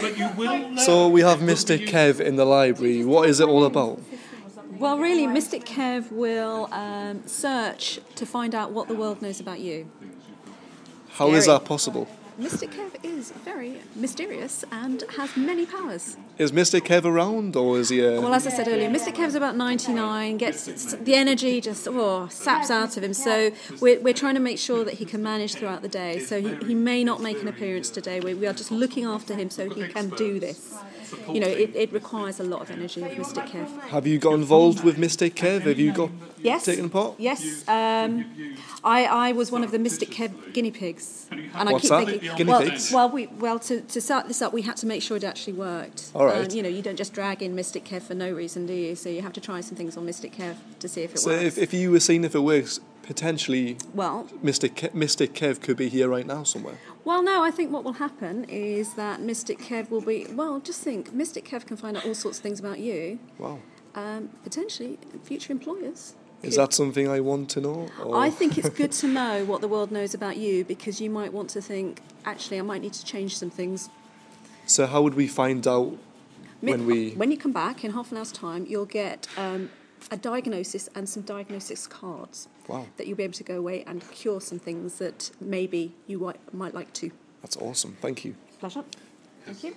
So we have Mystic Kev in the library. What is it all about? Well, really, Mystic Kev will search to find out what the world knows about you. How is that possible? Mystic Kev is very mysterious and has many powers. Is Mystic Kev around, or is he Well, as I said earlier, Mystic Kev's about 99, gets the energy just saps out of him. So we're trying to make sure that he can manage throughout the day. So he may not make an appearance today. We are just looking after him so he can do this. You know, it requires a lot of energy of Mystic Kev. Have you got involved with Mystic Kev? Have you got taken part? Yes. I was one of the Mystic Kev guinea pigs. And What's I keep that? thinking, Guinea pigs? To start this up, we had to make sure it actually worked. All right. You don't just drag in Mystic Kev for no reason, do you? So you have to try some things on Mystic Kev to see if it works. So if you were seeing if it works, potentially, well, Mystic Kev could be here right now somewhere. Well, no, I think what will happen is that Mystic Kev will be... Well, just think, Mystic Kev can find out all sorts of things about you. Wow. Potentially future employers. Is that something I want to know? Or? I think it's good to know what the world knows about you, because you might want to think, actually, I might need to change some things. So how would we find out when you come back in half an hour's time, you'll get a diagnosis and some diagnosis cards. Wow. That you'll be able to go away and cure some things that maybe you might like to. That's awesome. Thank you. Pleasure. Thank you.